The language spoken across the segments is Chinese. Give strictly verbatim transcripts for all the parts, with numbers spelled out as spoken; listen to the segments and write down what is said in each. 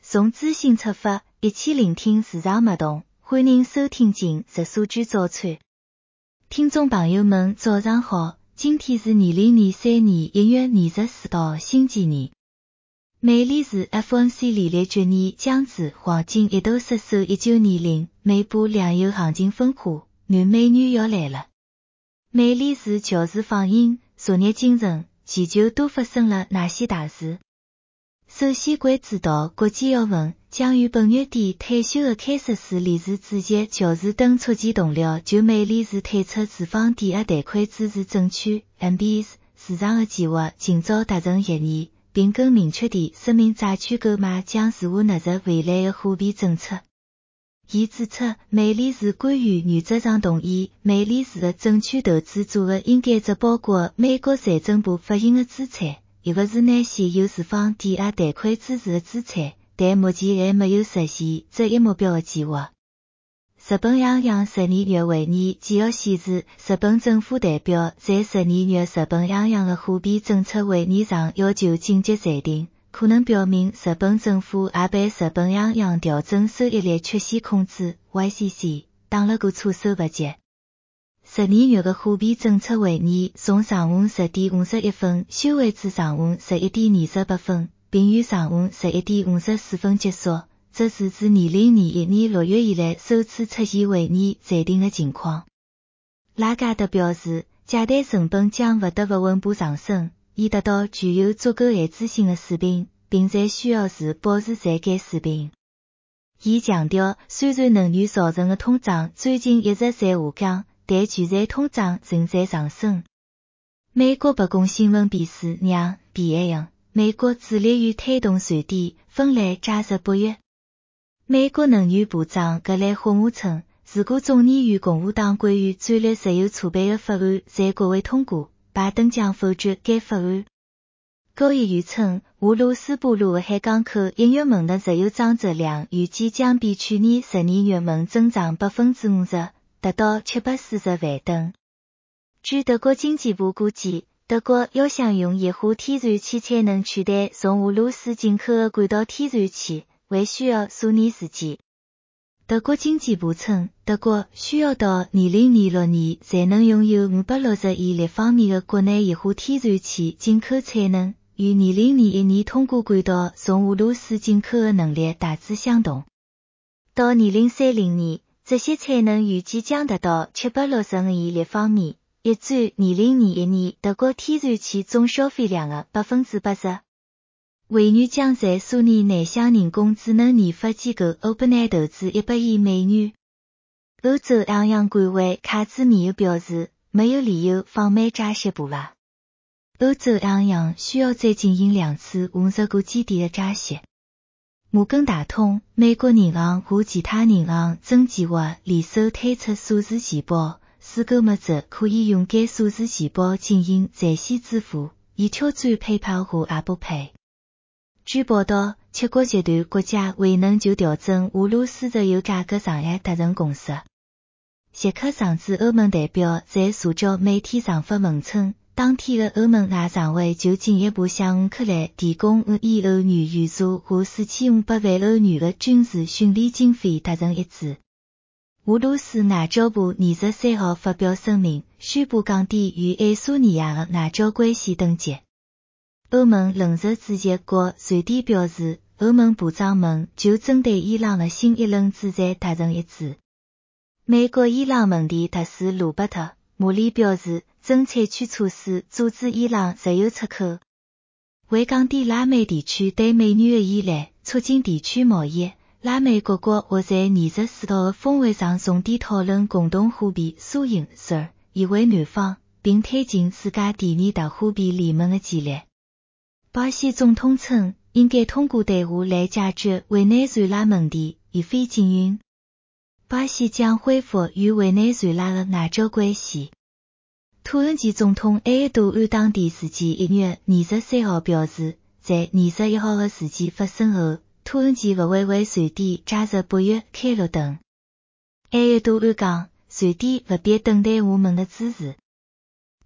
从资讯出发，一起聆听市场脉动，欢迎收听今日数据早餐。听众朋友们，早上好，今天是二零二三年一月二十四号，星期二。美联储 F O M C 利率决议将至，黄金一度失守一九年零，美股两有行情分化，男美女要来了。美联储教士放映，昨日精神，全球都发生了哪些大事？首先关注到国际要闻，将于本月底退休的开瑟斯理事主席教士等促进同僚就美联储推出住房抵押贷款支持证券 M B S 市场的计划尽早达成协议，并更明确地说明债券购买将如何纳入未来的货币政策。伊指出，美联储官员原则上同意，美联储的证券投资组合应该只包括美国财政部发行的资产，一个是那些有住房抵押贷款支持的资产，但目前还没有实现这一目标的计划。日本央行十二月会议纪要显示，日本政府代表在十二月日本央行的货币政策会议上要求紧急暂停，可能表明日本政府也被日本央行调整收益率曲线控制 Y C C 打了个措手不及。十二月的货币政策会议从上午十点五十一分休会至上午十一点二十八分，并于上午十一点五十四分结束。这是自二零二一年六月以来首次出现会议暂停的情况。拉加德表示，借贷成本将不得不稳步上升，以达到具有足够限制性的水平，并在需要时保持在该水平。伊强调，虽然能源造成的通胀最近一直在下降，但全球通胀正在上升。美国白宫新闻秘书让 B A N 美国致力于推动瑞典、芬兰加入北约。美国能源部长格雷霍姆称，如果众议院共和党关于战略石油储备的法案在国会通过，拜登将否决该法案。高议员称，俄罗斯布鲁的海港口一月份的石油装载量预计将比去年十二月份增长百分之五十，达到七百四十万吨。据德国经济部估计，德国要想用液化天然气才能取代从俄罗斯进口的管道天然气，还需要数年时间。德国经济部称，德国需要到二零二六年才能拥有五百六十亿立方米的国内液化天然气进口产能，与二零二一年通过管道从俄罗斯进口的能力大致相同。到二零三零年，这些产能预计将达到七百六十五亿立方米，约占二零二一年德国天然气总消费量的百分之八十。会议将在苏联内向人工智能研发机构 OpenAI 投资一百亿美元。欧洲央行官员卡兹米尤表示，没有理由放慢加息步伐。欧洲央行需要再进行两次五十个基点的加息。摩根大通、美国银行和其他银行正计划联手推出数字钱包，使购物者可以用该数字钱包进行在线支付，以挑战 PayPal 和 Apple Pay。据报道，七国集团国家未能就调整俄罗斯石油价格上限达成共识。捷克上至欧盟代表在社交媒体上发文称，当天的欧盟外常委就进一步向乌克兰提供五亿欧元援助和四千五百万欧元的军事训练经费达成一致。俄罗斯外交部二十三号发表声明，宣布降低与爱沙尼亚的外交关系等级。欧盟轮值主席国瑞典表示，欧盟部长们就针对伊朗的新一轮制裁达成一致。美国伊朗问题特使罗伯特·穆里表示，正采取措施阻止伊朗石油出口。为降低拉美地区对美元的依赖，促进地区贸易，拉美各国或在二十四号的峰会上重点讨论共同货币苏赢 Sir， 以为南方，并推进世界第二大货币联盟的建立。巴西总统称，应该通过对话来解决委内瑞拉问题，而非禁运。巴西将恢复与委内瑞拉的外交关系。土耳其总统埃尔多安当地时间一月二十三号表示，在二十一号的事件发生后，土耳其不会为瑞典加入北约开绿灯。埃尔多安讲，瑞典不必等待我们的支持。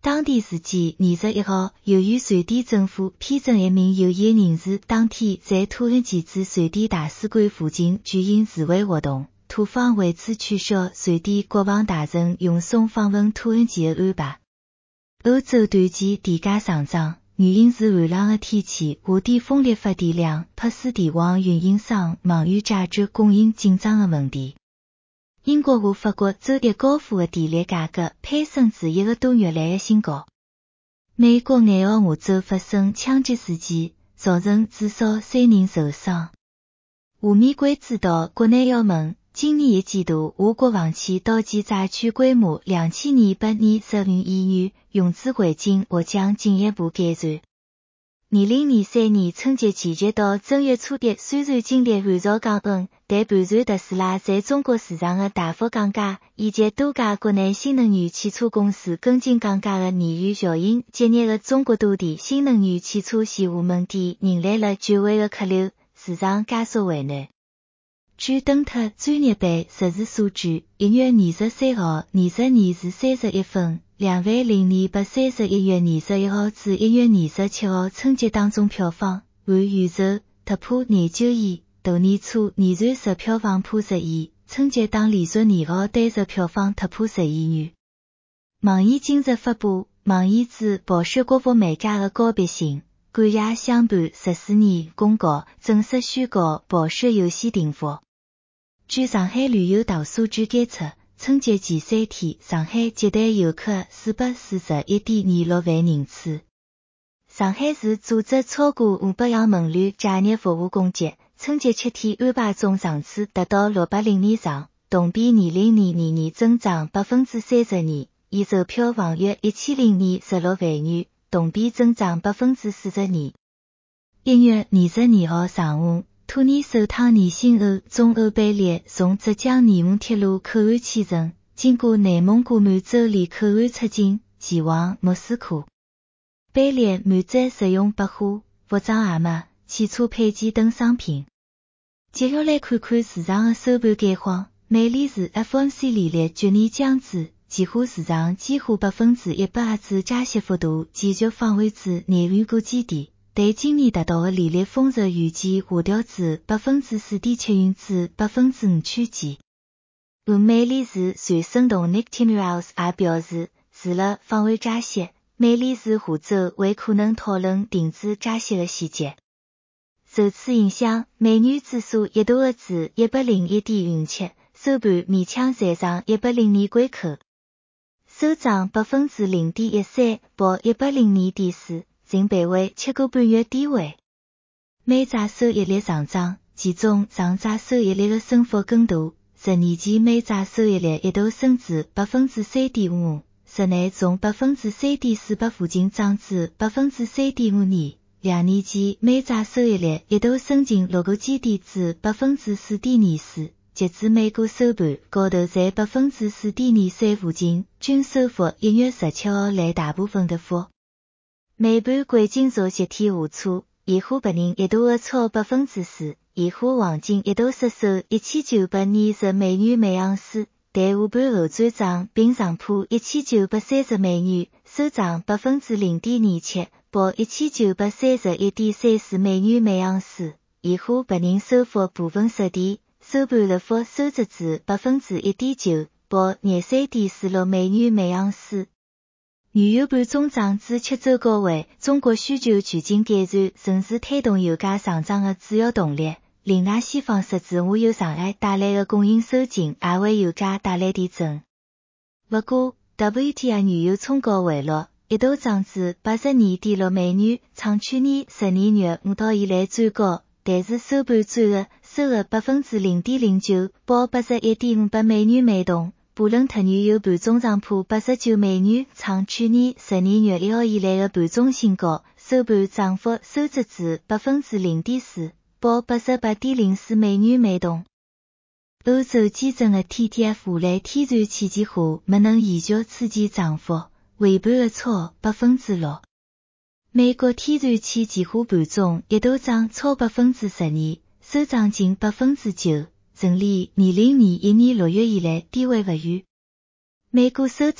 当地时间二十一号，由于瑞典政府批准一名有意人士当天在土耳其驻瑞典大使馆附近举行示威活动，土方为此取消瑞典国防大臣用松访问土耳其的安排。欧洲短期电价上涨，原因是寒冷的天气，下电风力发电量迫使电网运营商忙于解决供应紧张的问题。英国和法国周一高峰的电力价格攀升至一个多月来的新高。美国爱奥华州发生枪击事件，造成至少三人受伤。下面关注到国内要闻，今年一季度，我国房企倒建债券规模两千二百二十五亿元，融资环境或将进一步改善。二零二三年春节前夕到正月初一，虽然经历寒潮降温，但伴随特斯拉在中国市场的大幅降价，以及多家国内新能源汽车公司跟进降价的鲶鱼效应，节日的中国多地新能源汽车线下门店迎来了巨位的客流，市场加速回暖。据登特专业版实时数据，一月二十三号二十二时三十一分，两万零二百三十一月二十一号至一月二十七号春节当中票房按预售突破廿九亿，大年初年前日票房破十亿，春节档连续二号单日票房突破十亿元。网易今日发布网易指暴雪国服卖家的告别信，感谢相伴十四年公告，正式宣告暴雪游戏停服。据上海旅游大数据监测，春节前三天，上海接待游客四百四十一点二六万人次。上海市组织超过五百项门旅假日服务供给，春节七天安排总场次达到六百零二场，同比二零二二年增长百分之三十二，已售票房约一千零二十六万元，同比增长百分之四十二。一月二十二号上午，兔年首趟年新欧中欧班列从浙江内蒙铁路口岸启程，经过内蒙古满洲里口岸出境，前往莫斯科。班列满载实用百货、服装鞋码、汽车配件等商品。接下来看看市场的收盘概况。美联储 F O M C 利率决议将至，期货市场几乎百分之一百压制加息幅度继续放缓至廿五个基点，对今年达到的利率峰值预计下调至百分之四点七五至百分之五区间。而美联储传声筒 Nick Timiraos 也表示，除了放缓加息，美联储下周还可能讨论停止加息的细节。受此影响，美元指数一度下至一百零一点五七，收盘勉强站上一百零二关口，收涨百分之零点一三，报一百零二点四，仍徘徊七个半月低位。美债收益率上涨，其中长债收益率的升幅更大，十年期美债收益率一度升至百分之三点五五，室内从百分之三点四八附近涨至百分之三点五二。两年期美债收益率一度升近六个基点至百分之四点二四，截至美股收盘，高头在百分之四点二三附近，均收复一月十七号来大部分跌幅。美盘贵金属集体下挫，现货白银一度下挫百分之四，现货黄金一度失守一千九百二十美元每盎司，但下盘后转涨并上破一千九百三十美元，收涨百分之零点二七。报一千九百三十一点三四美元每盎司，现货白银收复部分失地，收盘跌幅收窄至百分之一点九，报廿三点四六美元每盎司。原油盘中涨至七周高位，中国需求全境改善仍是推动油价上涨的主要动力。另外，西方十字下游障碍带来的供应收紧也为油价带来提振。不过 ，W T I 原油冲高回落。一度涨至八十二点六美元，创去年十二月五号以来最高，但是收盘转弱，收入百分之零点零九，报八十一点五八美元每桶。布伦特原油盘中上破八十九美元，创去年十二月一号以来的盘中新高，收盘涨幅收窄至百分之零点四，报八十八点零四美元每桶。欧洲基准的 T T F 下来天然气期货没能延续此前涨幅。尾盘的超百分之六，美国天然气期货盘中一度涨超百分之十二，收涨近百分之九，仍离二零二一年六月以来低位不远。美股收涨，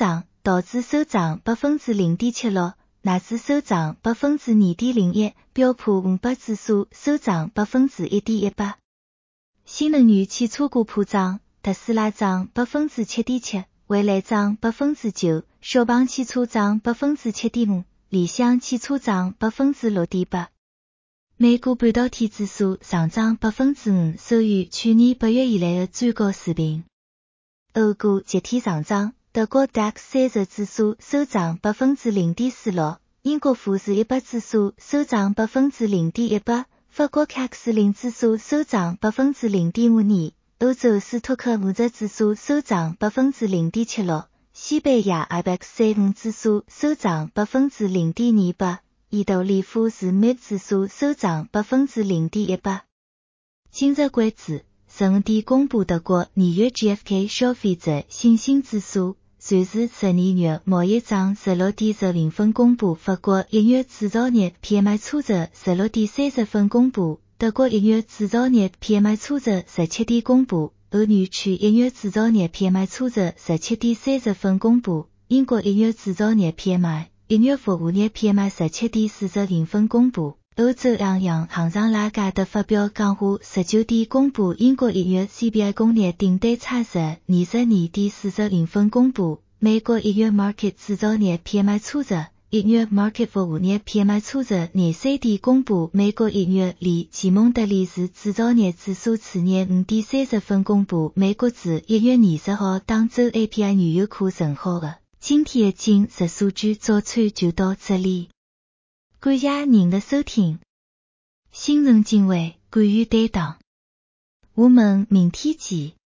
道指收涨百分之零点七六，纳指收涨百分之二点零一，标普五百指数收涨百分之一点一八。新能源汽车股普涨，特斯拉涨百分之七点七，蔚来涨百分之九，小鹏汽车涨百分之七点五，理想汽车涨百分之六点八。美股半导体指数上涨百分之五，收于去年八月以来的最高水平。欧股集体上涨，德国 D A X 三十指数收涨百分之零点四六，英国富时一百指数收涨百分之零点一八，法国 C A C 四十指数收涨百分之零点五二，欧洲斯托克五十指数收涨百分之零点七六，西班牙 I B E X 三十五指数收涨百分之零点二八。意大利富时 M I B 指数收涨百分之零点一八。今日关注，十五点公布德国二月 G F K 消费者信心指数，瑞士十二月贸易账十六点十零分公布，法国一月制造业 P M I 初值十六点三十分公布，德国一月制造业 P M I 初值十七点公布，欧元区一月制造业 P M I 初值十七点三十分公布，英国一月制造业 P M I。一月服务业 P M I 十七点四十零分公布，欧洲央行行长拉加德发表讲话十九点公布，英国一月 C P I 工业订单差值二十二点四十零分公布，美国一月 Market 制造业 P M I 初值，一月 Market 服务业 P M I 初值廿三点公布，美国一月里奇蒙德里市制造业指数次日五点三十分公布，美国自一月二十号当周 A P I 原油库存好的。今天的今日数据早餐就到这里，感谢您的收听。新人敬畏，敢于担当，我们明天见。